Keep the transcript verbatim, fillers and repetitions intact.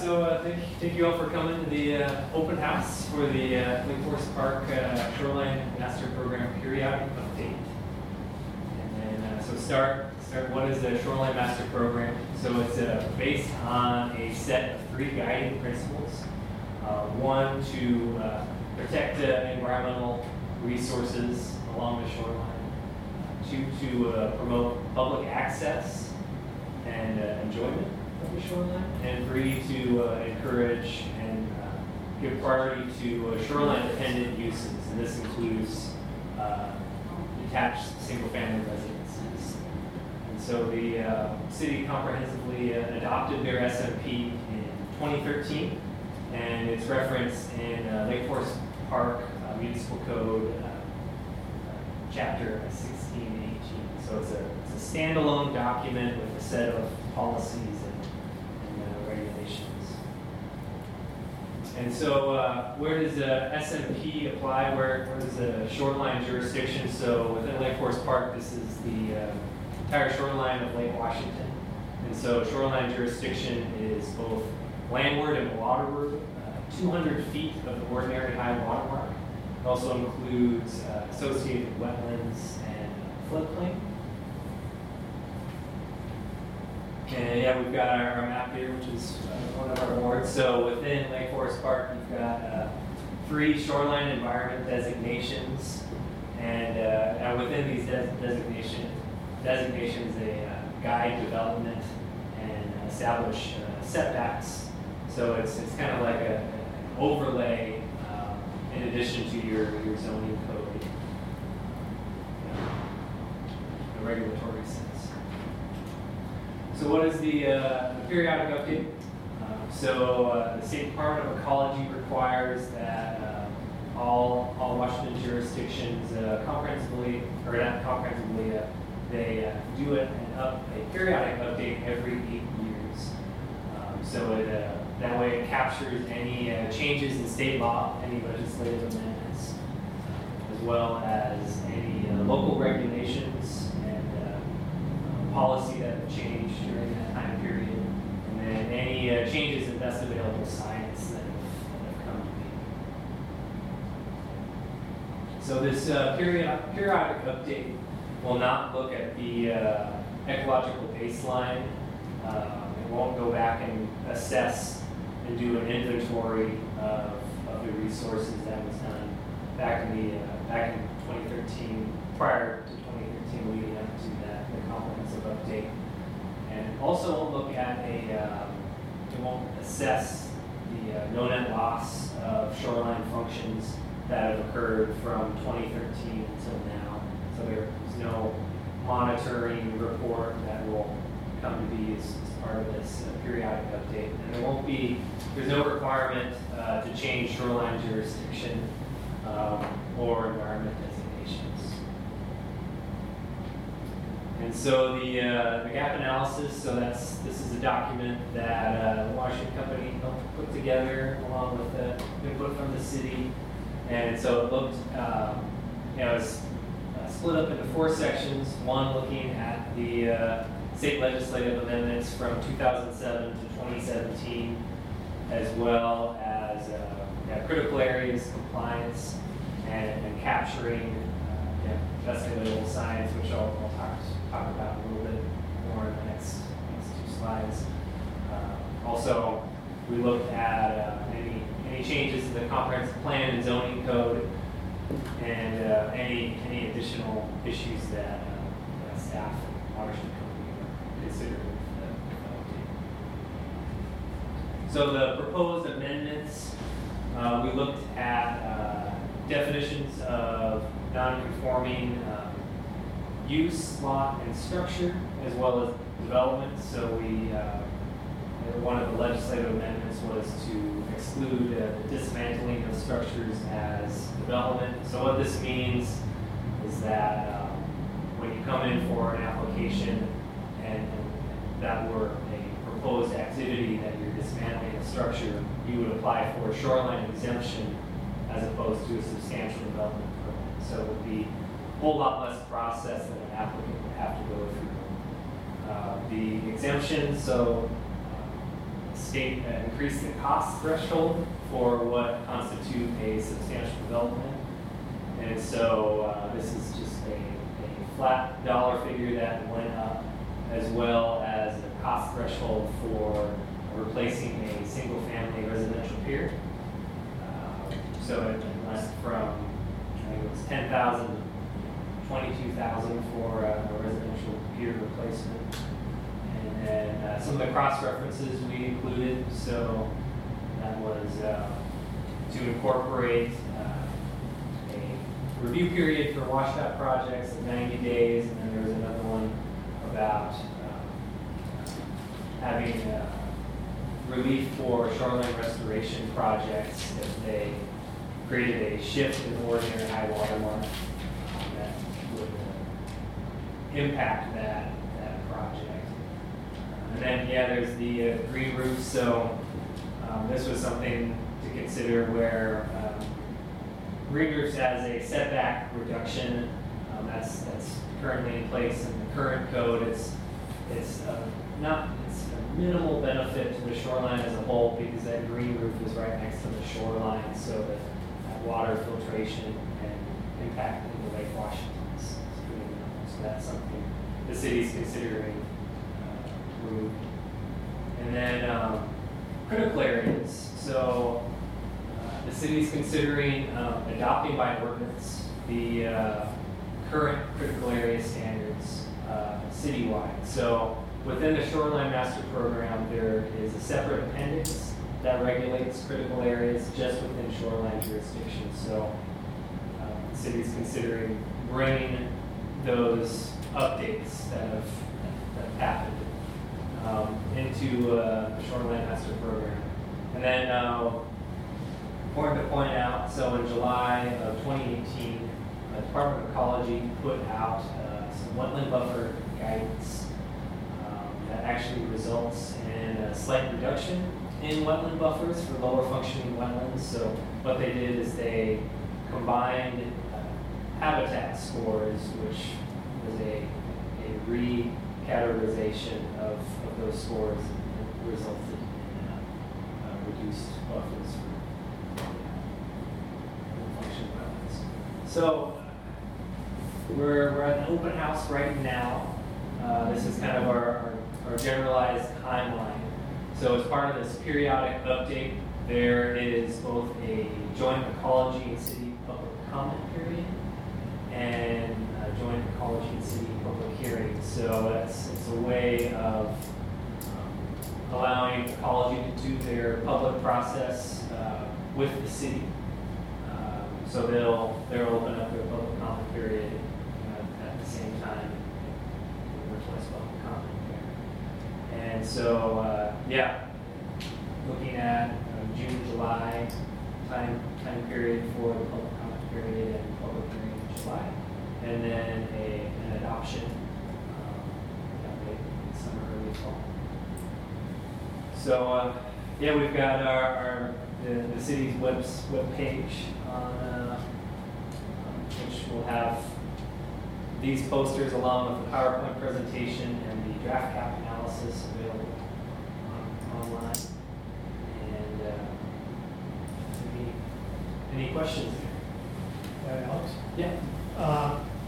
so uh, thank, thank you all for coming to the uh, open house for the uh, Lake Forest Park uh, Shoreline Master Program periodic update. And then, uh, so start, start, what is the Shoreline Master Program? So it's uh, based on a set of three guiding principles. Uh, one, to uh, protect uh, environmental resources along the shoreline. Two, to uh, promote public access and uh, enjoyment of the shoreline. And three, to uh, encourage and uh, give priority to uh, shoreline-dependent uses. And this includes uh, detached single-family residences. And so the uh, city comprehensively uh, adopted their S M P in twenty thirteen. And it's referenced in uh, Lake Forest Park uh, Municipal Code, uh, uh, Chapter sixteen eighteen. So it's a, it's a standalone document with a set of policies and, and uh, regulations. And so, uh, where does uh, S M P apply? Where, where does the shoreline jurisdiction? So within Lake Forest Park, this is the uh, entire shoreline of Lake Washington. And so, shoreline jurisdiction is both landward and waterward, uh, two hundred feet of the ordinary high water mark. It also includes uh, associated wetlands and floodplain. And yeah, we've got our, our map here, which is uh, one of our wards. So within Lake Forest Park, you've got uh, three shoreline environment designations, and, uh, and within these des designation, designations, they uh, guide development and establish uh, setbacks. So it's, it's kind of like a, an overlay um, in addition to your, your zoning code, uh, the regulatory sense. So what is the, uh, the periodic update? Um, so uh, the State Department of Ecology requires that uh, all, all Washington jurisdictions uh, comprehensively, or not comprehensively, uh, they uh, do it and up a periodic update every eight years. Um, so it uh, that way it captures any uh, changes in state law, any legislative amendments, uh, as well as any uh, local regulations and uh, uh, policy that have changed during that time period, and then any uh, changes in best available science that have, that have come to be. So this uh, period, periodic update will not look at the uh, ecological baseline. Uh, it won't go back and assess and do an inventory of, of the resources that was done back in the uh, back in twenty thirteen, prior to twenty thirteen, leading up to that the comprehensive update, and also won't look at a um, it won't assess the uh, no net loss of shoreline functions that have occurred from twenty thirteen until now. So there's no monitoring report that will come to be as, as part of this uh, periodic update, and there won't be. There's no requirement uh, to change shoreline jurisdiction um, or environment designations. And so the, uh, the gap analysis, so that's, this is a document that uh, the Washington Company helped put together along with the input from the city. And so it looked, um, you know, it was uh, split up into four sections, one looking at the uh, state legislative amendments from two thousand seven to twenty seventeen, as well as uh, yeah, critical areas, compliance, and, and capturing uh, yeah, best available science, which I'll, I'll talk, talk about a little bit more in the next, next two slides. Uh, also, we looked at uh, any, any changes to the comprehensive plan and zoning code, and uh, any, any additional issues that, uh, that staff and Washington Company considered. So the proposed amendments, uh, we looked at uh, definitions of non-conforming um, use, lot, and structure, as well as development. So we, uh, one of the legislative amendments was to exclude uh, the dismantling of structures as development. So what this means is that um, when you come in for an application and, and that were a proposed activity that you're dismantling a structure, you would apply for a shoreline exemption as opposed to a substantial development permit. So it would be a whole lot less process that an applicant would have to go through. Uh, the exemption, so uh, state uh, increased the cost threshold for what constitute a substantial development. And so uh, this is just a, a flat dollar figure that went up, as well as a cost threshold for replacing a single-family residential pier. Uh, so it went from, I think it was ten thousand to twenty-two thousand for a, a residential pier replacement. And then uh, some of the cross references we included. So that was uh, to incorporate uh, a review period for washout projects of ninety days, and then there was another one about uh, having uh, relief for shoreline restoration projects if they created a shift in ordinary high water mark um, that would uh, impact that, that project. Uh, and then, yeah, there's the uh, green roof. So um, this was something to consider where um, green roofs has a setback reduction. Um, that's that's currently in place in the current code. It's it's uh, not it's a minimal benefit to the shoreline as a whole because that green roof is right next to the shoreline, so that, that water filtration and impact in the Lake Washington is, is pretty minimal. So that's something the city's considering uh, removing. And then um, critical areas. So uh, the city's considering um, adopting by ordinance the uh, current critical area standards uh, citywide. So within the Shoreline Master Program, there is a separate appendix that regulates critical areas just within shoreline jurisdiction. So uh, the city's considering bringing those updates that have, that have happened um, into uh, the Shoreline Master Program. And then uh, important to point out, so in July of twenty eighteen, the Department of Ecology put out uh, some wetland buffer guidance um, that actually results in a slight reduction in wetland buffers for lower functioning wetlands. So what they did is they combined uh, habitat scores, which was a, a recategorization of, of those scores, and resulted in uh, uh, reduced buffers for low functioning wetlands. So We're, we're at an open house right now. Uh, this is kind of our, our, our generalized timeline. So as part of this periodic update, there is both a joint ecology and city public comment period and a joint ecology and city public hearing. So that's it's a way of um, allowing ecology to do their public process uh, with the city. Um, so they'll they'll open up their public comment period at the same time in Northwest Public Comment there. And so, uh, yeah, looking at uh, June, July time time period for the public comment period and public hearing in July, and then a an adoption um, in summer, early fall. So, uh, yeah, we've got our, our the, the city's web web page on uh, which will have these posters along with the PowerPoint presentation and the draft cap analysis available um, online. And uh, any, any questions there? Uh, Alex? Yeah. Uh,